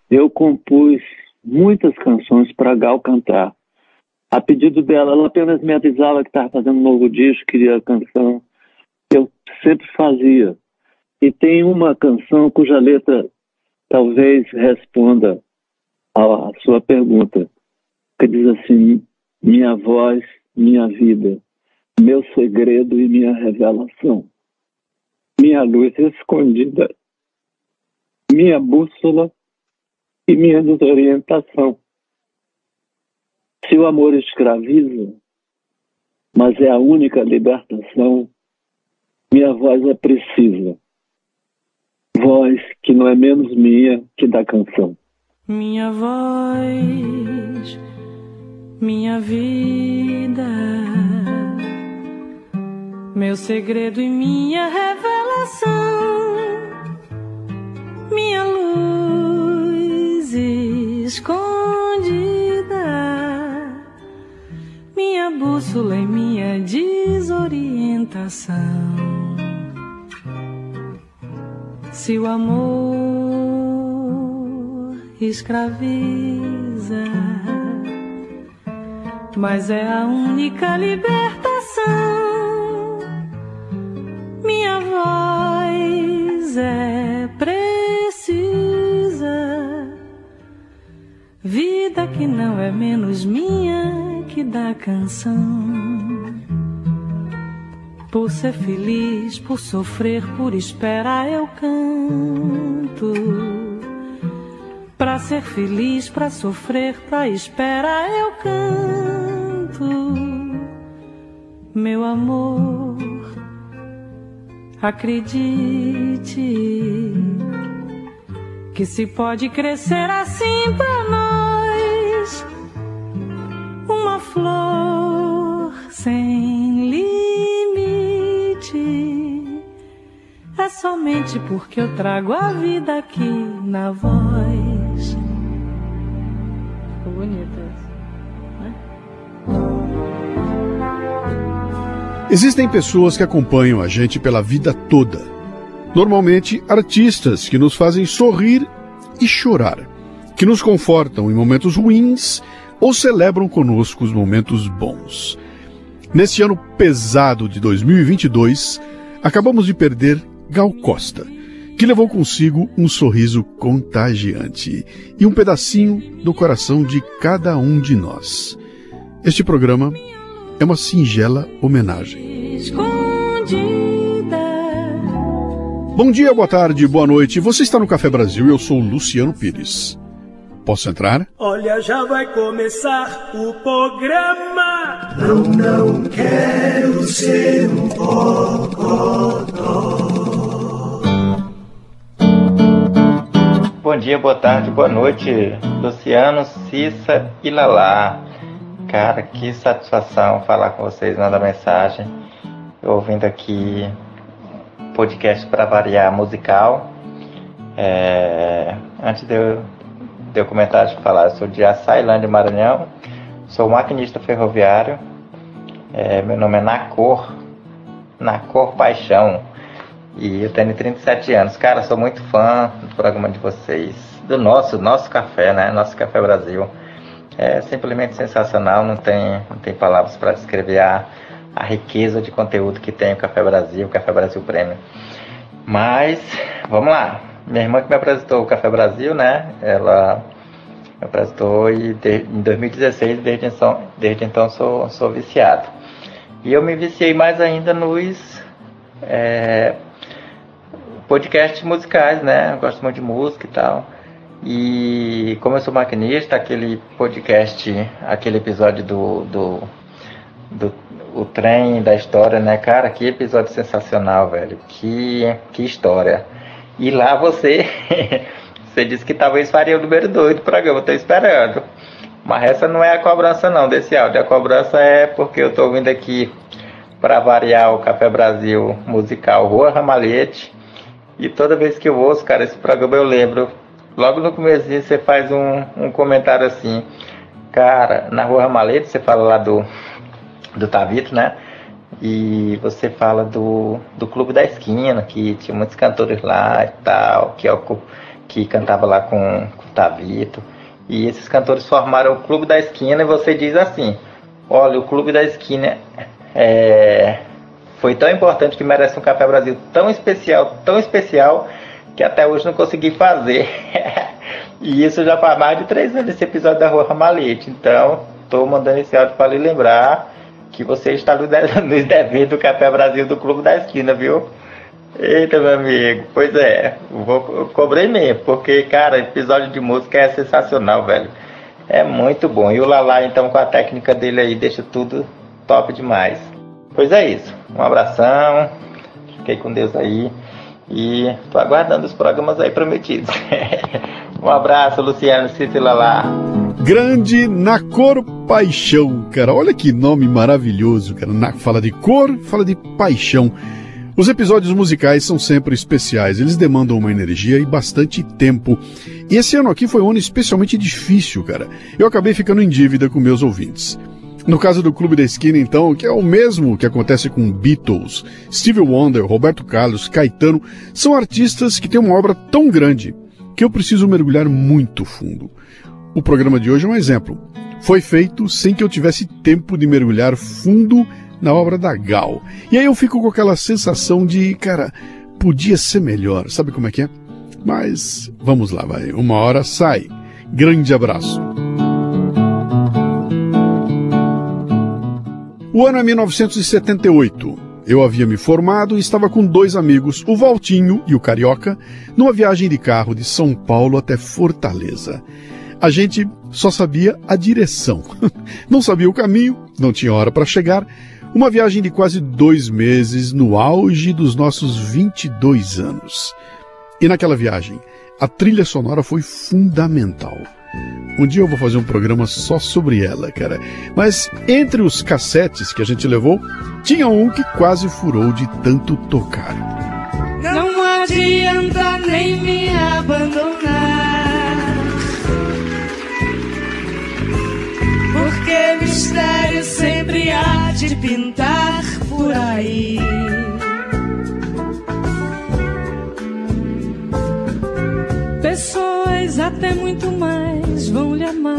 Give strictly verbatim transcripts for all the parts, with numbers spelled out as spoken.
eu compus muitas canções para Gal cantar. A pedido dela, ela apenas me avisava que estava fazendo um novo disco, queria a canção. Eu sempre fazia. E tem uma canção cuja letra talvez responda à sua pergunta, que diz assim: minha voz, minha vida, meu segredo e minha revelação, minha luz escondida, minha bússola e minha desorientação. Se o amor escraviza, mas é a única libertação, minha voz é precisa. Voz que não é menos minha que da canção. Minha voz, minha vida, meu segredo e minha revelação, minha luz escondida, minha bússola e minha desorientação. Se o amor escraviza, mas é a única libertação, minha voz é precisa, vida que não é menos minha que da canção. Por ser feliz, por sofrer, por esperar eu canto. Pra ser feliz, pra sofrer, pra esperar eu canto. Meu amor, acredite que se pode crescer assim pra nós, uma flor sem limite. É somente porque eu trago a vida aqui na voz. Ficou bonito isso, né? Existem pessoas que acompanham a gente pela vida toda. Normalmente, artistas que nos fazem sorrir e chorar, que nos confortam em momentos ruins ou celebram conosco os momentos bons. Nesse ano pesado de dois mil e vinte e dois, acabamos de perder Gal Costa, que levou consigo um sorriso contagiante e um pedacinho do coração de cada um de nós. Este programa é uma singela homenagem. Escondida. Bom dia, boa tarde, boa noite. Você está no Café Brasil e eu sou o Luciano Pires. Posso entrar? Olha, já vai começar o programa. Não, não quero ser um bocodó. Bom dia, boa tarde, boa noite, Luciano, Cissa e Lalá. Cara, que satisfação falar com vocês, mandar mensagem. Eu ouvindo aqui podcast para variar musical. É... Antes de eu, de eu comentar, deixa eu falar, eu sou de Açailândia, Maranhão, sou maquinista ferroviário, é... meu nome é Nacor, Nacor Paixão, e eu tenho trinta e sete anos. Cara, sou muito fã do programa de vocês, do nosso, nosso café, né, nosso Café Brasil. É simplesmente sensacional, não tem, não tem palavras para descrever a, a riqueza de conteúdo que tem o Café Brasil, o Café Brasil Premium. Mas, vamos lá. Minha irmã que me apresentou o Café Brasil, né? Ela me apresentou e de, em dois mil e dezesseis, desde então, desde então sou, sou viciado. E eu me viciei mais ainda nos é, podcasts musicais, né? Eu gosto muito de música e tal. E como eu sou maquinista, aquele podcast, aquele episódio do, do, do o trem da história, né, cara, que episódio sensacional, velho, que, que história. E lá você, você disse que talvez faria o número dois do programa, eu tô esperando. Mas essa não é a cobrança não, desse áudio, a cobrança é porque eu tô ouvindo aqui, para variar, o Café Brasil musical Rua Ramalhete, e toda vez que eu ouço, cara, esse programa eu lembro. Logo no comecinho você faz um, um comentário assim, cara, na Rua Ramalhete, você fala lá do, do Tavito, né? E você fala do, do Clube da Esquina, que tinha muitos cantores lá e tal, que, que cantava lá com, com o Tavito. E esses cantores formaram o Clube da Esquina, e você diz assim: olha, o Clube da Esquina é, foi tão importante que merece um Café Brasil tão especial, tão especial, que até hoje não consegui fazer. E isso já faz mais de três anos, esse episódio da Rua Ramalhete. Então, estou mandando esse áudio para lhe lembrar que você está nos devendo do Café Brasil do Clube da Esquina, viu? Eita, meu amigo, pois é, vou, eu cobrei mesmo, porque, cara, episódio de música é sensacional, velho. É muito bom. E o Lalá, então, com a técnica dele aí, deixa tudo top demais. Pois é isso, um abração, fiquei com Deus aí e tô aguardando os programas aí prometidos. Um abraço, Luciano, Cícero e Lalá. Grande Na Cor Paixão, cara, olha que nome maravilhoso, cara. Na, fala de cor, fala de paixão. Os episódios musicais são sempre especiais, eles demandam uma energia e bastante tempo. E esse ano aqui foi um ano especialmente difícil, cara. Eu acabei ficando em dívida com meus ouvintes. No caso do Clube da Esquina, então, que é o mesmo que acontece com Beatles, Stevie Wonder, Roberto Carlos, Caetano, são artistas que têm uma obra tão grande que eu preciso mergulhar muito fundo. O programa de hoje é um exemplo. Foi feito sem que eu tivesse tempo de mergulhar fundo na obra da Gal. E aí eu fico com aquela sensação de, cara, podia ser melhor. Sabe como é que é? Mas vamos lá, vai. Uma hora sai. Grande abraço. O ano é mil novecentos e setenta e oito. Eu havia me formado e estava com dois amigos, o Valtinho e o Carioca, numa viagem de carro de São Paulo até Fortaleza. A gente só sabia a direção. Não sabia o caminho, não tinha hora para chegar. Uma viagem de quase dois meses no auge dos nossos vinte e dois anos. E naquela viagem, a trilha sonora foi fundamental. Um dia eu vou fazer um programa só sobre ela, cara. Mas entre os cassetes que a gente levou, tinha um que quase furou de tanto tocar. Não adianta nem me abandonar, porque mistério sempre há de pintar por aí. Pessoas até muito mais vão lhe amar,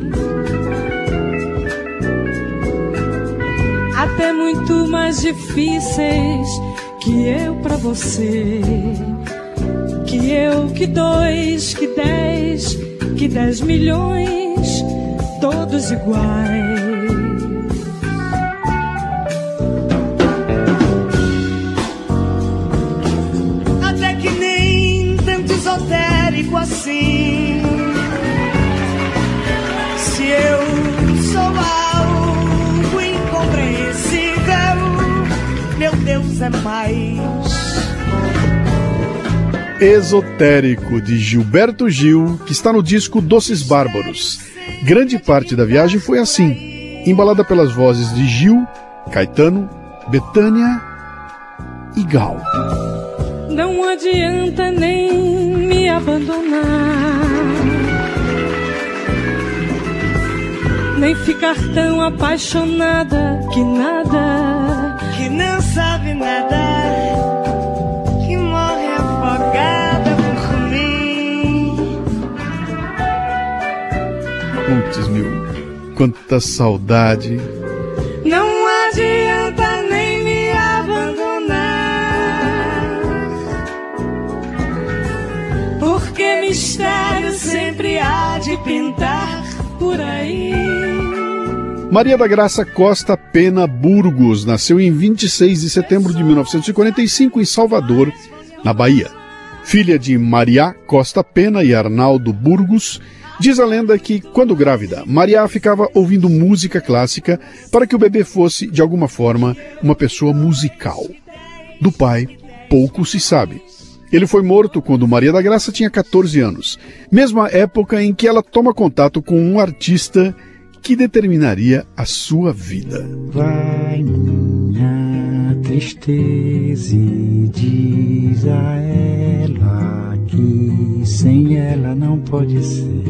até muito mais difíceis que eu pra você, que eu, que dois, que dez, que dez milhões, todos iguais. Até que nem tanto esotérico assim. Se eu sou algo incompreensível, meu Deus é mais. Esotérico, de Gilberto Gil, que está no disco Doces Bárbaros. Grande parte da viagem foi assim, embalada pelas vozes de Gil, Caetano, Bethânia e Gal. Não adianta nem me abandonar, nem ficar tão apaixonada que nada, que não sabe nadar, que morre afogada por mim. Putz, meu, quanta saudade. Não adianta nem me abandonar, porque mistério sempre há de pintar por aí. Maria da Graça Costa Pena Burgos nasceu em vinte e seis de setembro de mil novecentos e quarenta e cinco em Salvador, na Bahia. Filha de Maria Costa Pena e Arnaldo Burgos, diz a lenda que, quando grávida, Maria ficava ouvindo música clássica para que o bebê fosse, de alguma forma, uma pessoa musical. Do pai, pouco se sabe. Ele foi morto quando Maria da Graça tinha catorze anos, mesma época em que ela toma contato com um artista que determinaria a sua vida. Vai minha tristeza e diz a ela que sem ela não pode ser.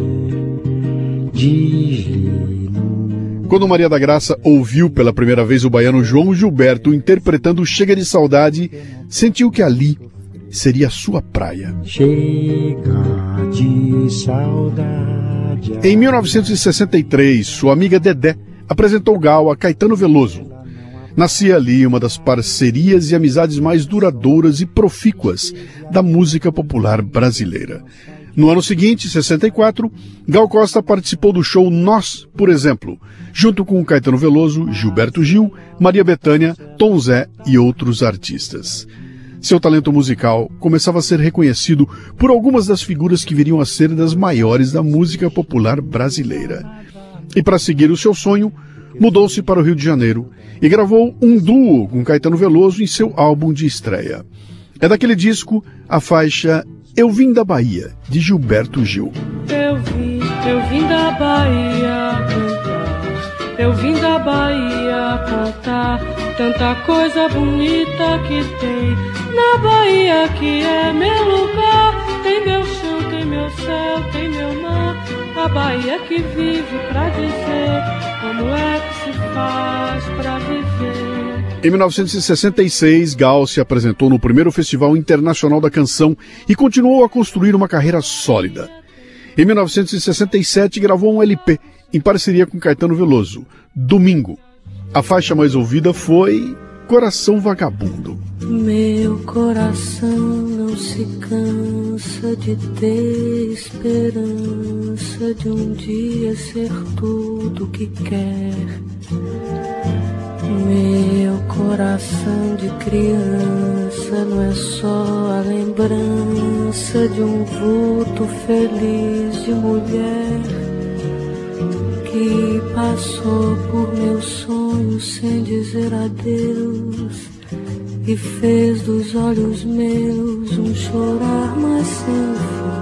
Diz-lhe não. Quando Maria da Graça ouviu pela primeira vez o baiano João Gilberto interpretando Chega de Saudade, sentiu que ali, seria a sua praia. Chega de saudade. Em mil novecentos e sessenta e três, sua amiga Dedé apresentou Gal a Caetano Veloso. Nascia ali uma das parcerias e amizades mais duradouras e profícuas da música popular brasileira. No ano seguinte, sessenta e quatro, Gal Costa participou do show Nós, por exemplo, junto com Caetano Veloso, Gilberto Gil, Maria Bethânia, Tom Zé e outros artistas. Seu talento musical começava a ser reconhecido por algumas das figuras que viriam a ser das maiores da música popular brasileira. E para seguir o seu sonho, mudou-se para o Rio de Janeiro e gravou um duo com Caetano Veloso em seu álbum de estreia. É daquele disco a faixa Eu Vim da Bahia, de Gilberto Gil. Eu vim, eu vim da Bahia cantar, eu vim da Bahia cantar, tanta coisa bonita que tem na Bahia que é meu lugar. Tem meu chão, tem meu céu, tem meu mar, a Bahia que vive pra dizer como é que se faz pra viver. Em mil novecentos e sessenta e seis, Gal se apresentou no primeiro Festival Internacional da Canção e continuou a construir uma carreira sólida. Em mil novecentos e sessenta e sete, gravou um L P em parceria com Caetano Veloso, Domingo. A faixa mais ouvida foi Coração Vagabundo. Meu coração não se cansa de ter esperança de um dia ser tudo que quer. Meu coração de criança não é só a lembrança de um vulto feliz de mulher que passou por meus sonhos sem dizer adeus e fez dos olhos meus um chorar mais sem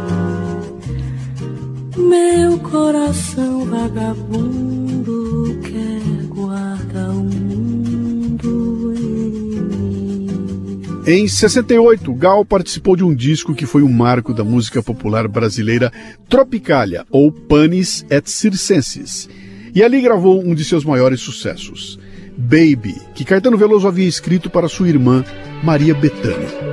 fim. Meu coração vagabundo quer guardar o mundo em mim. Em sessenta e oito, Gal participou de um disco que foi um marco da música popular brasileira, Tropicália, ou Panis et Circenses. E ali gravou um de seus maiores sucessos, Baby, que Caetano Veloso havia escrito para sua irmã, Maria Bethânia.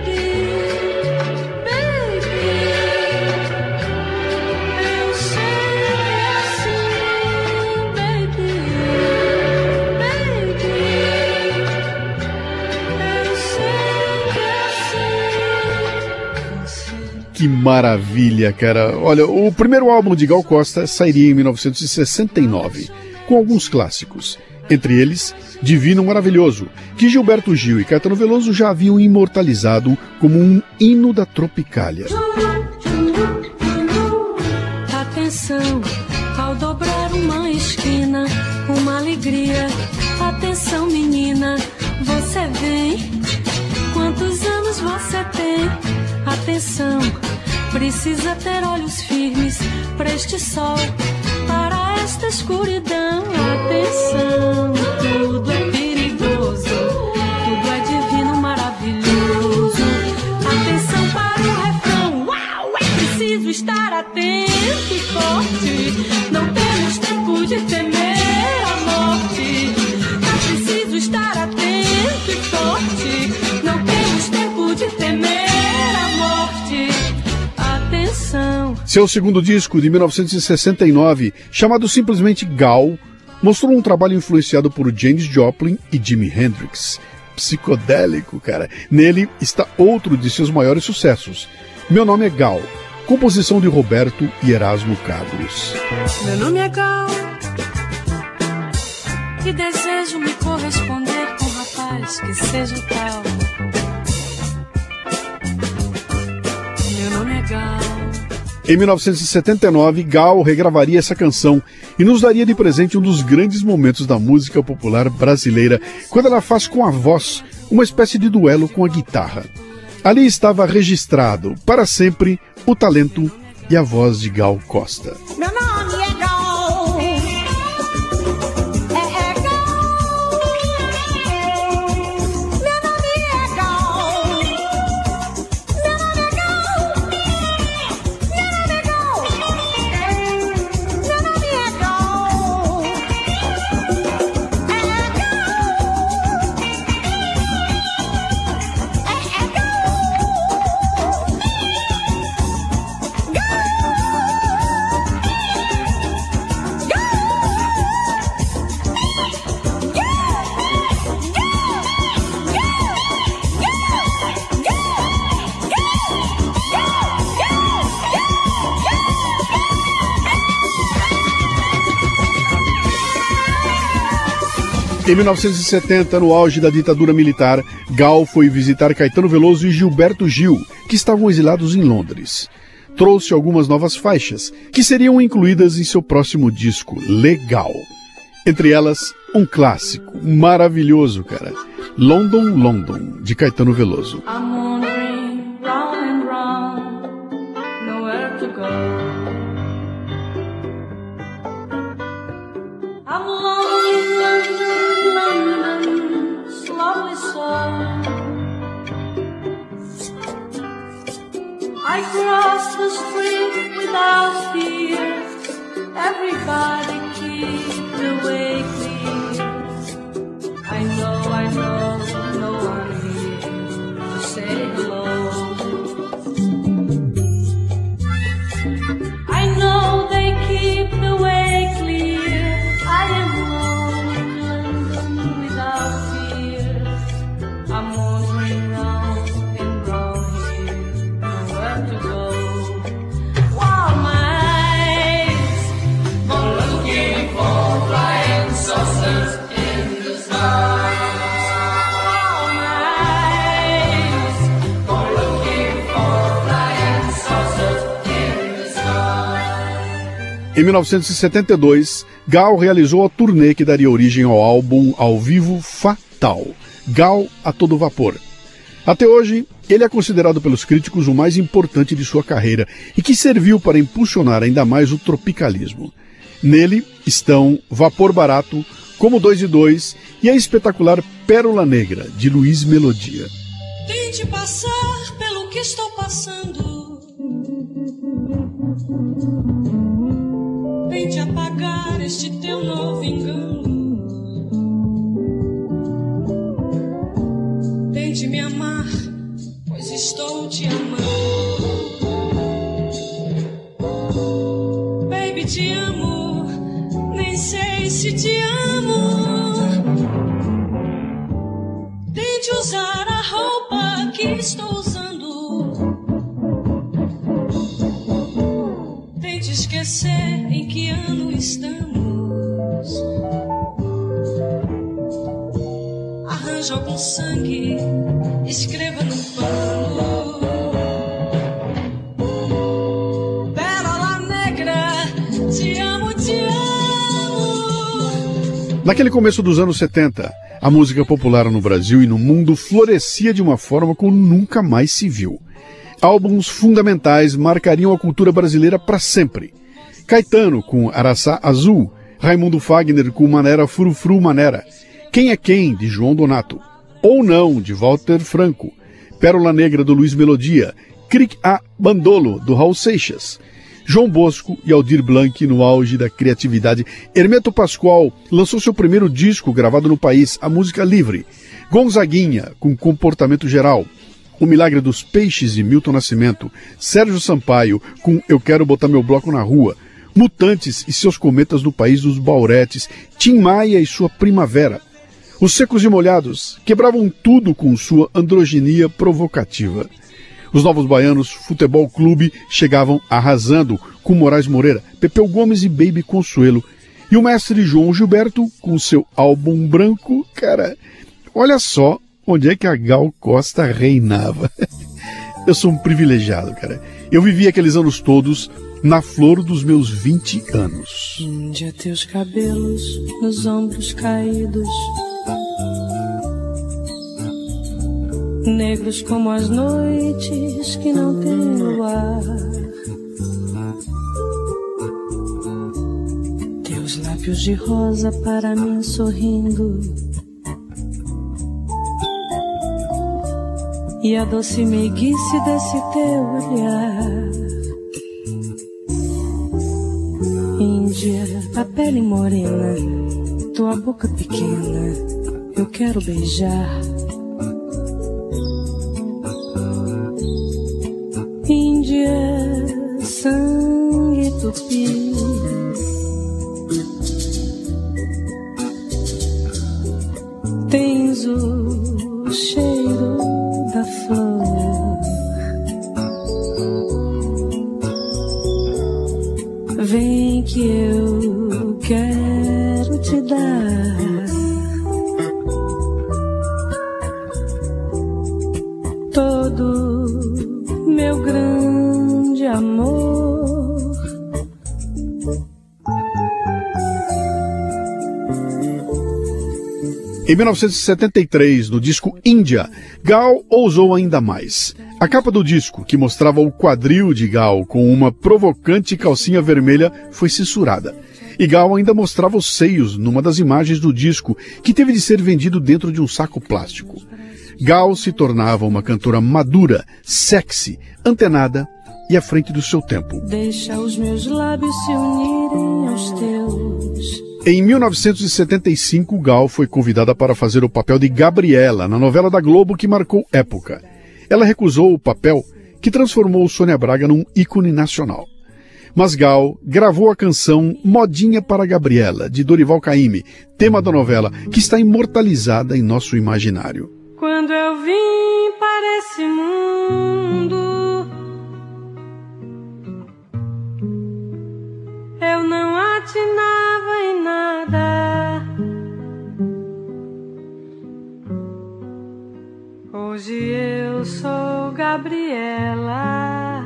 Que maravilha, cara. Olha, o primeiro álbum de Gal Costa sairia em mil novecentos e sessenta e nove, com alguns clássicos. Entre eles, Divino Maravilhoso, que Gilberto Gil e Caetano Veloso já haviam imortalizado como um hino da Tropicália. Atenção, ao dobrar uma esquina, uma alegria. Atenção, menina, você vem. Quantos anos você tem? Atenção, precisa ter olhos firmes para este sol, para esta escuridão. Atenção, tudo é perigoso, tudo é divino, maravilhoso. Atenção para o refrão, uau, é preciso estar atento e forte. Não temos tempo de temer a morte. É preciso estar atento e forte. Não temos tempo de temer. Seu segundo disco, de mil novecentos e sessenta e nove, chamado simplesmente Gal, mostrou um trabalho influenciado por Janis Joplin e Jimi Hendrix. Psicodélico, cara. Nele está outro de seus maiores sucessos. Meu Nome é Gal, composição de Roberto e Erasmo Carlos. Meu nome é Gal e desejo me corresponder com um rapaz que seja tal. Meu nome é Gal. Em mil novecentos e setenta e nove, Gal regravaria essa canção e nos daria de presente um dos grandes momentos da música popular brasileira, quando ela faz com a voz uma espécie de duelo com a guitarra. Ali estava registrado para sempre o talento e a voz de Gal Costa. Meu nome é Gal. Em mil novecentos e setenta, no auge da ditadura militar, Gal foi visitar Caetano Veloso e Gilberto Gil, que estavam exilados em Londres. Trouxe algumas novas faixas, que seriam incluídas em seu próximo disco, Legal. Entre elas, um clássico maravilhoso, cara. London, London, de Caetano Veloso. I'm wandering round and round, nowhere to go. I'm lonely, London, London, slowly so. I cross the street without fear. Everybody keep the way clear. I know, I know, no one here to say hello. I know they keep the way clear. I am home in London without fear. I'm wandering round and round here, nowhere to go. While my eyes are looking for flying saucers in the sky. While my eyes are looking for flying saucers in the sky. Em mil novecentos e setenta e dois, Gal realizou a turnê que daria origem ao álbum ao vivo Fatal, Gal a todo vapor. Até hoje, ele é considerado pelos críticos o mais importante de sua carreira e que serviu para impulsionar ainda mais o tropicalismo. Nele estão Vapor Barato, Como Dois e Dois e a espetacular Pérola Negra, de Luiz Melodia. Tente passar pelo que estou passando. Tente apagar este teu novo engano. Tente me amar, pois estou te amando. Baby, te amo, nem sei se te amo. Tente usar a roupa que estou usando. Tente esquecer em que ano estamos. Arranja algum sangue, escreva no pano. Pérola negra, te amo, te amo. Naquele começo dos anos setenta, a música popular no Brasil e no mundo florescia de uma forma como nunca mais se viu. Álbuns fundamentais marcariam a cultura brasileira para sempre. Caetano com Araçá Azul, Raimundo Fagner com Manera Frufru Manera, Quem é Quem, de João Donato, Ou Não, de Walter Franco, Pérola Negra, do Luiz Melodia, Cric a Bandolo, do Raul Seixas, João Bosco e Aldir Blanc no auge da criatividade. Hermeto Pascoal lançou seu primeiro disco gravado no país, a música Livre. Gonzaguinha, com Comportamento Geral. O Milagre dos Peixes e Milton Nascimento. Sérgio Sampaio, com Eu Quero Botar Meu Bloco na Rua. Mutantes e seus cometas do País dos Bauretes. Tim Maia e sua Primavera. Os Secos e Molhados quebravam tudo com sua androginia provocativa. Os Novos Baianos Futebol Clube chegavam arrasando com Moraes Moreira, Pepeu Gomes e Baby Consuelo. E o mestre João Gilberto com seu álbum branco. Cara, olha só onde é que a Gal Costa reinava. Eu sou um privilegiado, cara. Eu vivi aqueles anos todos na flor dos meus vinte anos. Índia, teus cabelos nos ombros caídos, negros como as noites que não têm luar. Teus lábios de rosa para mim sorrindo, e a doce meiguice desse teu olhar. Índia, a pele morena, tua boca pequena, eu quero beijar. Índia, sangue tupi, tens o cheiro da flor. Vem que eu quero te dar Em mil novecentos e setenta e três, no disco Índia, Gal ousou ainda mais. A capa do disco, que mostrava o quadril de Gal com uma provocante calcinha vermelha, foi censurada. E Gal ainda mostrava os seios numa das imagens do disco, que teve de ser vendido dentro de um saco plástico. Gal se tornava uma cantora madura, sexy, antenada e à frente do seu tempo. Deixa os meus lábios se unirem aos teus. Em mil novecentos e setenta e cinco, Gal foi convidada para fazer o papel de Gabriela na novela da Globo que marcou época. Ela recusou o papel, que transformou Sônia Braga num ícone nacional. Mas Gal gravou a canção Modinha para Gabriela, de Dorival Caymmi, tema da novela, que está imortalizada em nosso imaginário. Quando eu vim para esse mundo, eu não atinava em nada. Hoje eu sou Gabriela,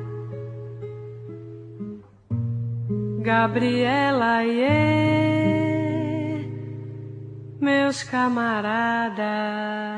Gabriela, yeah, meus camaradas.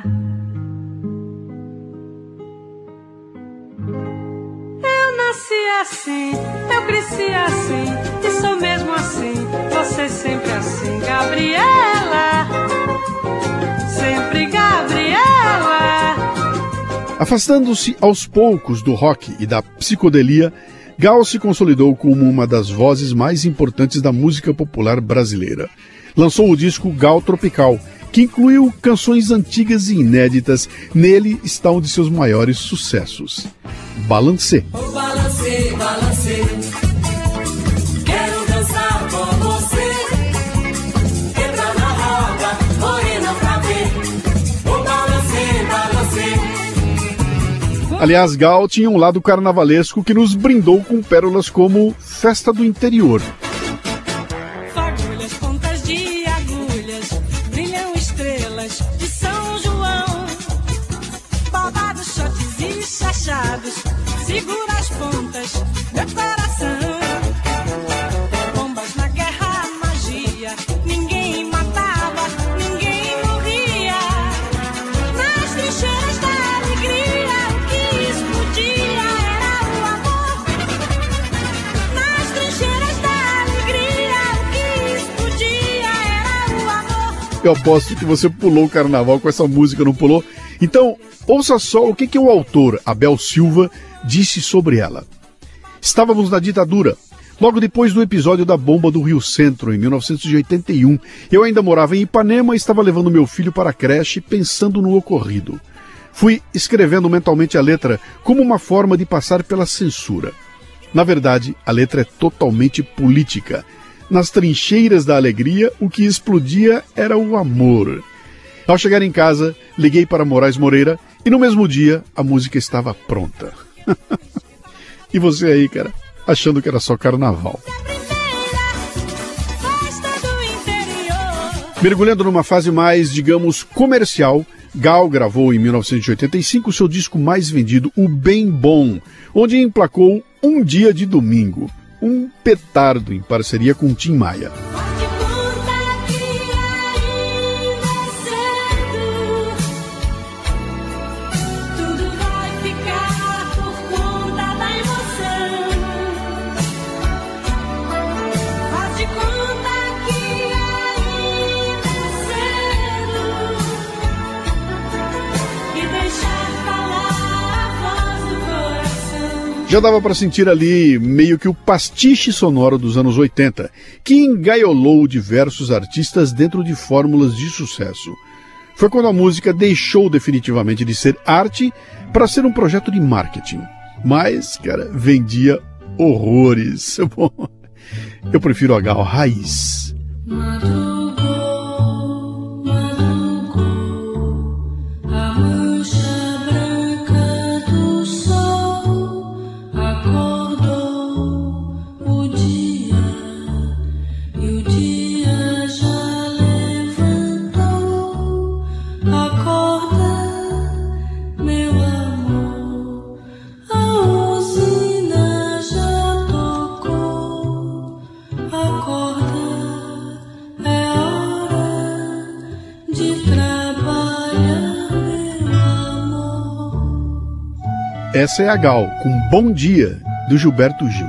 Eu nasci assim, eu cresci assim, e sou mesmo assim, você sempre assim, Gabriela, sempre Gabriela. Afastando-se aos poucos do rock e da psicodelia, Gal se consolidou como uma das vozes mais importantes da música popular brasileira. Lançou o disco Gal Tropical, que incluiu canções antigas e inéditas. Nele está um de seus maiores sucessos, Balancê. Oh, balancê, balancê, quero dançar com você. Entra na roda, morena pra ver. Oh, balancê, balancê. Aliás, Gal tinha um lado carnavalesco que nos brindou com pérolas como Festa do Interior. Fagulhas, pontas de agulhas, brilham estrelas de São João. Babados, shots e chachados, segura as pontas, meu coração. Bombas na guerra, magia, ninguém matava, ninguém morria. Nas trincheiras da alegria, o que explodia era o amor. Nas trincheiras da alegria, o que explodia era o amor. Eu aposto que você pulou o carnaval com essa música, não pulou? Então, ouça só o que, que o autor, Abel Silva, disse sobre ela. Estávamos na ditadura. Logo depois do episódio da bomba do Rio Centro, em mil novecentos e oitenta e um, eu ainda morava em Ipanema e estava levando meu filho para a creche pensando no ocorrido. Fui escrevendo mentalmente a letra como uma forma de passar pela censura. Na verdade, a letra é totalmente política. Nas trincheiras da alegria, o que explodia era o amor. Ao chegar em casa, liguei para Moraes Moreira e no mesmo dia a música estava pronta. E você aí, cara, achando que era só carnaval. Mergulhando numa fase mais, digamos, comercial, Gal gravou em mil novecentos e oitenta e cinco seu disco mais vendido, O Bem Bom, onde emplacou Um Dia de Domingo, um petardo em parceria com Tim Maia. Já dava para sentir ali meio que o pastiche sonoro dos anos oitenta, que engaiolou diversos artistas dentro de fórmulas de sucesso. Foi quando a música deixou definitivamente de ser arte para ser um projeto de marketing. Mas, cara, vendia horrores. Bom, eu prefiro a Gal raiz. essa é a Gal, com Bom Dia, do Gilberto Gil.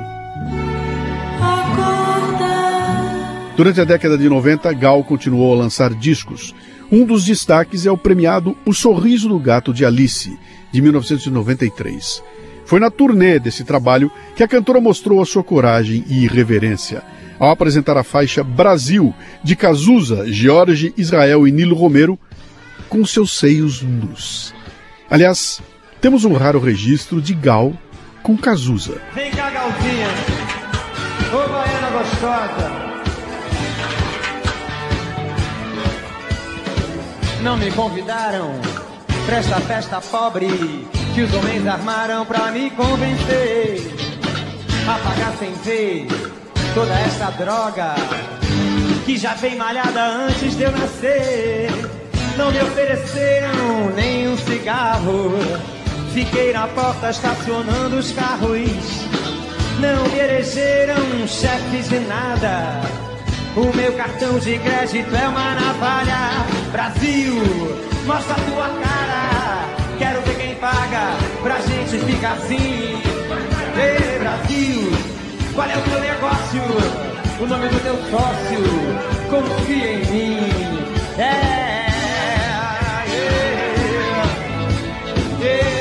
Durante a década de noventa, Gal continuou a lançar discos. Um dos destaques é o premiado O Sorriso do Gato de Alice, de mil novecentos e noventa e três. Foi na turnê desse trabalho que a cantora mostrou a sua coragem e irreverência, ao apresentar a faixa Brasil, de Cazuza, Jorge Israel e Nilo Romero, com seus seios nus. Aliás, temos um raro registro de Gal com Cazuza. Vem cá, Galzinha, ô baiana gostosa. Não me convidaram pra esta festa pobre que os homens armaram pra me convencer a pagar sem ver toda esta droga que já vem malhada antes de eu nascer. Não me ofereceram nem um cigarro, fiquei na porta estacionando os carros. Não me elegeram chefes de nada, o meu cartão de crédito é uma navalha. Brasil, mostra a tua cara, quero ver quem paga pra gente ficar assim. Ei, Brasil, qual é o teu negócio? O nome do teu sócio, confia em mim. É, yeah, yeah.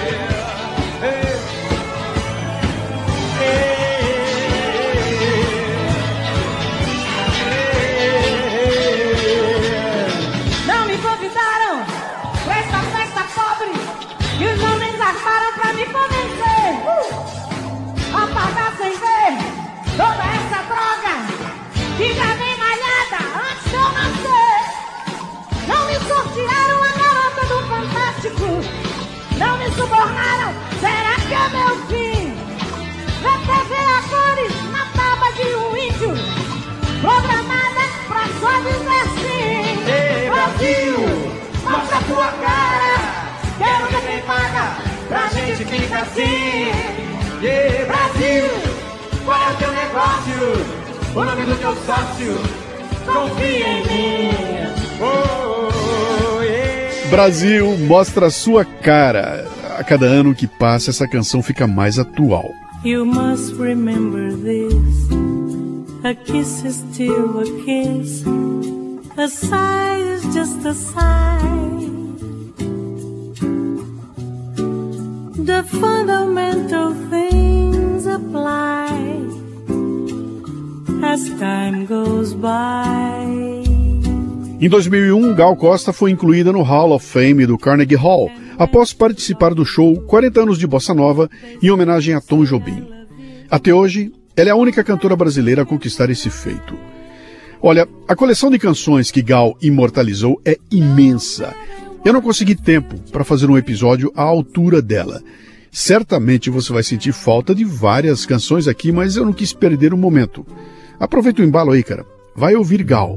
Toda essa droga que já vem malhada antes de eu nascer. Não me sortearam a garota do Fantástico, não me subornaram, será que é meu fim? Na T V a cores, na tábua de um índio, programada pra só dizer sim. Ei, Brasil, mostra a tua cara, quero ver quem paga pra gente ficar assim. Ei, Brasil, qual é o teu negócio? O nome do teu sócio? Confia em mim. Oh, oh, yeah. Brasil, mostra a sua cara. A cada ano que passa, essa canção fica mais atual. You must remember this. A kiss is still a kiss. A sigh is just a sigh. The fundamental things apply as time goes by. Em dois mil e um, Gal Costa foi incluída no Hall of Fame do Carnegie Hall, após participar do show quarenta anos de Bossa Nova, em homenagem a Tom Jobim. Até hoje, ela é a única cantora brasileira a conquistar esse feito. Olha, a coleção de canções que Gal imortalizou é imensa. Eu não consegui tempo para fazer um episódio à altura dela. Certamente você vai sentir falta de várias canções aqui, mas eu não quis perder o momento. Aproveita o embalo aí, cara. Vai ouvir Gal.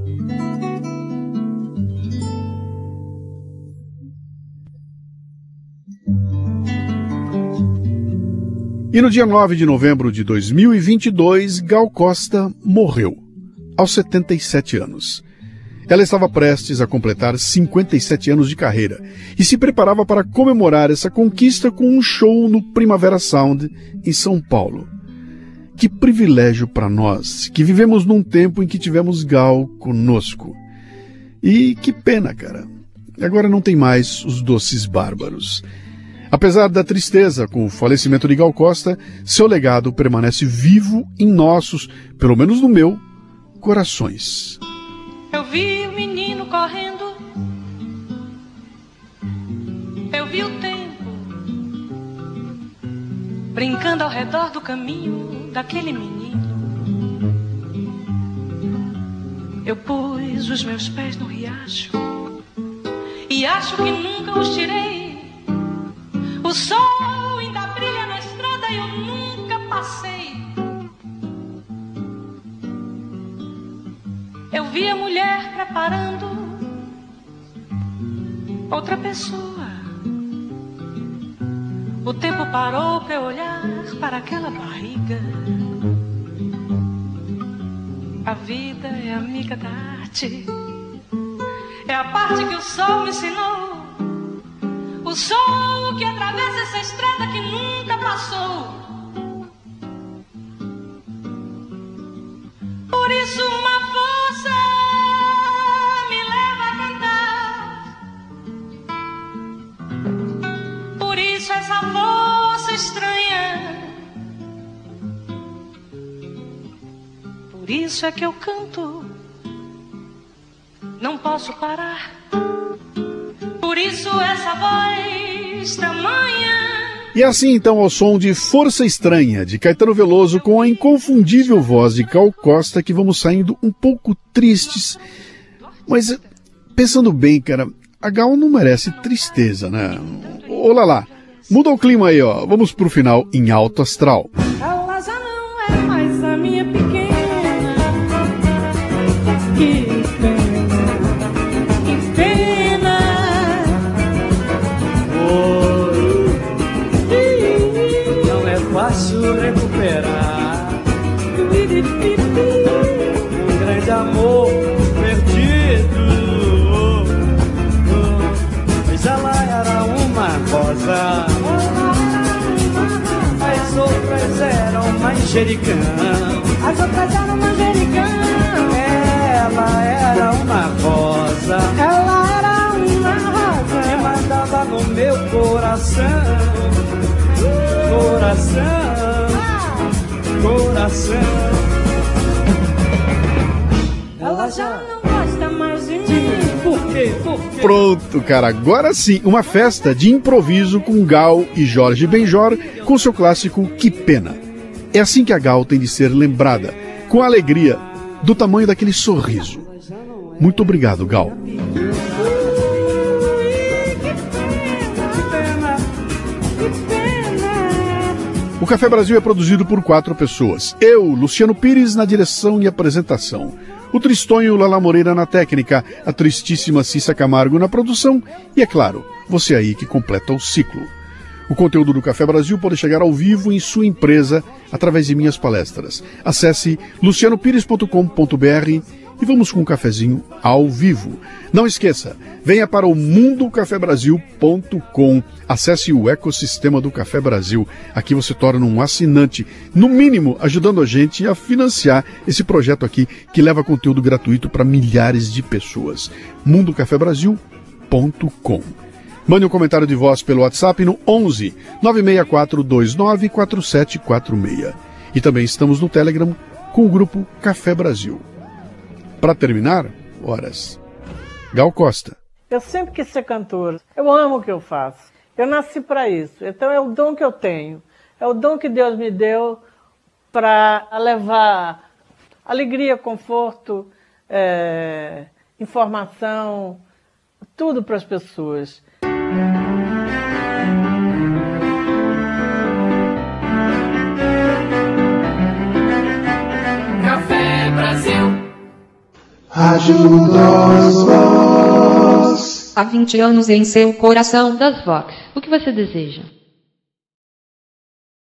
E no dia nove de novembro de dois mil e vinte e dois, Gal Costa morreu, aos setenta e sete anos. Ela estava prestes a completar cinquenta e sete anos de carreira e se preparava para comemorar essa conquista com um show no Primavera Sound, em São Paulo. Que privilégio para nós, que vivemos num tempo em que tivemos Gal conosco. E que pena, cara. Agora não tem mais os Doces Bárbaros. Apesar da tristeza com o falecimento de Gal Costa, seu legado permanece vivo em nossos, pelo menos no meu, corações. Eu vi o menino correndo, eu vi o tempo brincando ao redor do caminho daquele menino. Eu pus os meus pés no riacho e acho que nunca os tirei. O sol ainda brilha na estrada e eu nunca passei. Eu vi a mulher preparando outra pessoa. O tempo parou para eu olhar para aquela barriga. A vida é amiga da arte, é a parte que o sol me ensinou. o sol que atravessa essa estrada que nunca passou. Por isso uma força me leva a cantar. Por isso essa força estranha. Por isso é que eu canto. Não posso parar. Por isso essa voz tamanha. E assim então ao som de Força Estranha, de Caetano Veloso, com a inconfundível voz de Gal Costa, que vamos saindo um pouco tristes. Mas pensando bem, cara, a Gal não merece tristeza, né? Olá lá, muda o clima aí, ó. Vamos pro final em alto astral. Ela já não é mais a minha pequena. Que fácil recuperar um grande amor perdido. Mas ela era uma rosa, as outras eram manjericão. As outras eram manjericão. Ela era uma rosa, Ela era uma rosa que mandava no meu coração. Coração, coração. Ela já não gosta mais de mim. Por quê? Por quê? Pronto, cara, agora sim, uma festa de improviso com Gal e Jorge Benjor, com seu clássico Que Pena. É assim que a Gal tem de ser lembrada, com alegria, do tamanho daquele sorriso. Muito obrigado, Gal. O Café Brasil é produzido por quatro pessoas. Eu, Luciano Pires, na direção e apresentação. O tristonho Lala Moreira na técnica, a tristíssima Cissa Camargo na produção e, é claro, você aí que completa o ciclo. O conteúdo do Café Brasil pode chegar ao vivo em sua empresa através de minhas palestras. Acesse luciano pires ponto com ponto b r e vamos com um cafezinho ao vivo. Não esqueça, venha para o mundo café brasil ponto com. Acesse o ecossistema do Café Brasil. Aqui você torna um assinante, no mínimo ajudando a gente a financiar esse projeto aqui que leva conteúdo gratuito para milhares de pessoas. mundo café brasil ponto com. Mande um comentário de voz pelo WhatsApp no onze nove seis quatro dois nove quatro sete quatro seis. E também estamos no Telegram com o grupo Café Brasil. Para terminar, horas. Gal Costa. Eu sempre quis ser cantora. Eu amo o que eu faço. Eu nasci para isso. Então é o dom que eu tenho. É o dom que Deus me deu para levar alegria, conforto, é, informação, tudo para as pessoas. Café Brasil. Ajuda-os vós. Há vinte anos em seu coração das Vox. O que você deseja?